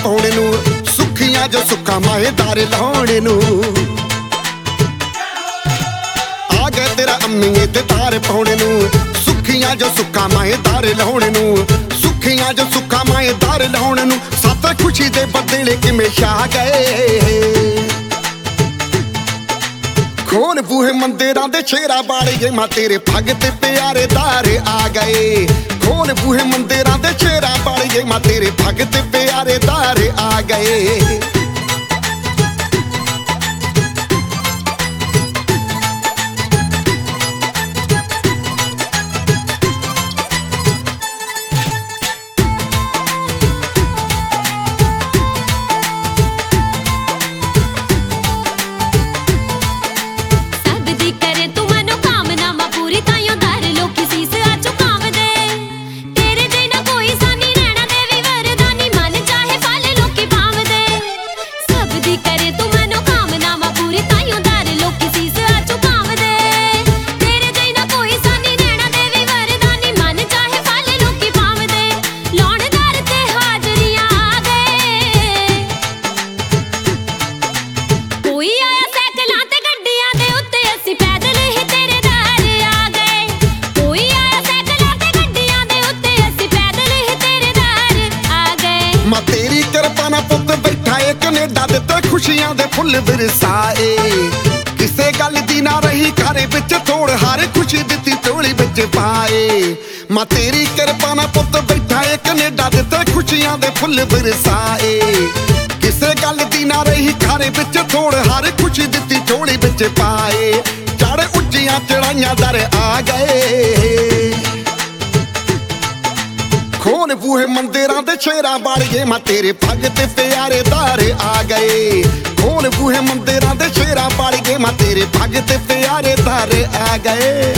ਪਾਉਣੇ ਨੂੰ, ਸੁੱਖੀਆਂ ਜੋ ਸੁੱਖਾਂ ਮਾਹੇਦਾਰ ਲਾਉਣੇ ਨੂੰ। ਆ ਗਏ ਤੇਰਾ ਅੰਮੀਏ ਤੇ ਤਾਰ ਪਾਉਣੇ ਨੂੰ, ਸੁੱਖੀਆਂ ਜੋ ਸੁੱਖਾਂ ਮਾਹੇਦਾਰ ਲਾਉਣੇ ਨੂੰ, ਸੁੱਖੀਆਂ ਜੋ ਸੁੱਖਾਂ ਮਾਹੇਦਾਰ ਲਾਉਣੇ ਨੂੰ। ਸੱਤ ਖੁਸ਼ੀ ਦੇ ਬੱਦਲੇ ਕਿਵੇਂ ਛਾ ਗਏ, ਖੋਲ ਬੂਹੇ ਮੰਦਿਰਾਂ ਦੇ ਸ਼ੇਰਾ ਬਾਲੀਏ ਮਾਂ ਤੇਰੇ ਭਗਤ ਪਿਆਰੇ ਦਾਰ ਆ ਗਏ। ਖੋਲ ਬੂਹੇ ਮੰਦਿਰਾਂ ਦੇ ਸ਼ੇਰਾ ਬਾਲੀਏ ਮਾਂ ਤੇਰੇ ਭਗਤ ਪਿਆਰੇ ਦਾਰ ਆ ਗਏ। ਮਾਂ ਤੇਰੀ ਕਿਰਪਾ ਨਾਲ ਪੁੱਤ ਬੈਠਾ ਏ ਕੈਨੇਡਾ ਦੇ ਤੇ ਖੁਸ਼ੀਆਂ ਦੇ ਫੁੱਲ ਵਰਸਾਏ। ਕਿਸੇ ਗੱਲ ਦੀ ਨਾ ਰਹੀ ਘਰ ਵਿੱਚ ਥੋੜ, ਹਰ ਖੁਸ਼ੀ ਦਿੱਤੀ ਝੋਲੀ ਵਿੱਚ ਪਾਏ। ਮਾਂ ਤੇਰੀ ਕਿਰਪਾ ਨਾਲ ਪੁੱਤ ਬੈਠਾ ਏ ਕੈਨੇਡਾ ਦੇ ਤੇ ਖੁਸ਼ੀਆਂ ਦੇ ਫੁੱਲ ਵਰਸਾਏ। ਕਿਸੇ ਗੱਲ ਦੀ ਨਾ ਰਹੀ ਘਰ ਵਿੱਚ ਥੋੜ, ਹਰ ਖੁਸ਼ੀ ਦਿੱਤੀ ਝੋਲੀ ਵਿੱਚ ਪਾਏ। ਚੜ ਉੱਚੀਆਂ ਚੜਾਈਆਂ ਦਰ ਆ ਗਏ, ਖੋਲ ਬੂਹੇ ਮੰਦਿਰਾਂ ਦੇ ਸ਼ੇਰਾ ਬਾਲੀਏ ਮਾਂ ਤੇਰੇ ਭਗਤ ਪਿਆਰੇ ਦਾਰ ਆ ਗਏ। ਖੋਲ ਬੂਹੇ ਮੰਦਿਰਾਂ ਦੇ ਸ਼ੇਰਾ ਬਾਲੀਏ ਮਾਂ ਤੇਰੇ ਭਗਤ ਪਿਆਰੇ ਦਾਰ ਆ ਗਏ।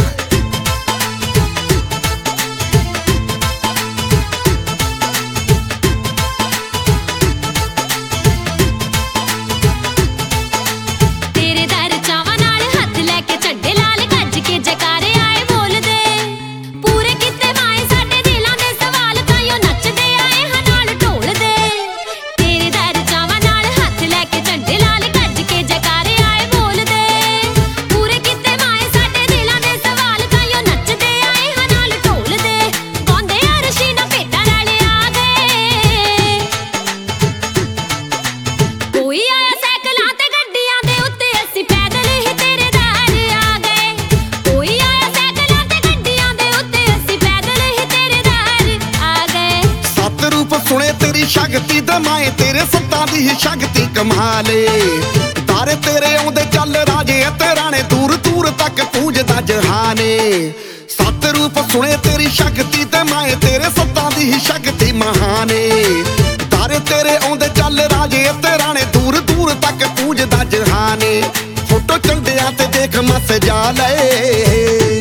ਸੁਣੇ ਤੇਰੀ ਸ਼ਕਤੀ ਤੇ ਮਾਏ ਤੇਰੇ ਸੱਤਾਂ ਦੀ ਹੀ ਸ਼ਕਤੀ ਕਮਾਲੇ। ਦਰ ਤੇਰੇ ਆਉਂਦੇ ਚੱਲ ਰਾਜੇ ਅਤੇ ਰਾਣੇ, ਦੂਰ ਦੂਰ ਤੱਕ ਪੂਜਦਾ ਜਹਾਨੇ। ਸੱਤ ਰੂਪ ਸੁਣੇ ਤੇਰੀ ਸ਼ਕਤੀ ਤੇ ਮਾਏ ਤੇਰੇ ਸੱਤਾਂ ਦੀ ਹੀ ਸ਼ਕਤੀ ਮਹਾਨੇ। ਦਰ ਤੇਰੇ ਆਉਂਦੇ ਚੱਲ ਰਾਜੇ ਅਤੇ ਰਾਣੇ, ਦੂਰ ਦੂਰ ਤੱਕ ਪੂਜਦਾ ਜਹਾਨੇ। ਫੋਟੋ ਚੰਦਿਆਂ ਤੇ ਦੇਖ ਮਸ ਜਾ ਲਏ,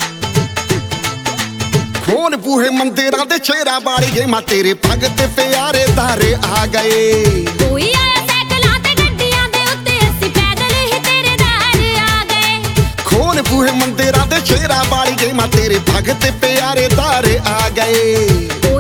ਖੋਲ ਬੂਹੇ ਮੰਦਿਰਾਂ ਦੇ ਸ਼ੇਰਾ ਬਾਲੀਏ ਮਾਂ ਤੇਰੇ ਭਗਤ ਪਿਆਰੇ ਦਾਰ ਆ ਗਏ। ਕੋਈ ਆਇਆ ਸਾਈਕਲਾਂ ਤੇ ਗੱਡੀਆਂ ਦੇ ਉੱਤੇ, ਅਸੀਂ ਪੈਦਲ ਹੀ ਤੇਰੇ ਦਾਰ ਆ ਗਏ। ਖੋਲ ਬੂਹੇ ਮੰਦਿਰਾਂ ਦੇ ਸ਼ੇਰਾ ਬਾਲੀਏ ਮਾਂ ਤੇਰੇ ਭਗਤ ਪਿਆਰੇ ਦਾਰ ਆ ਗਏ।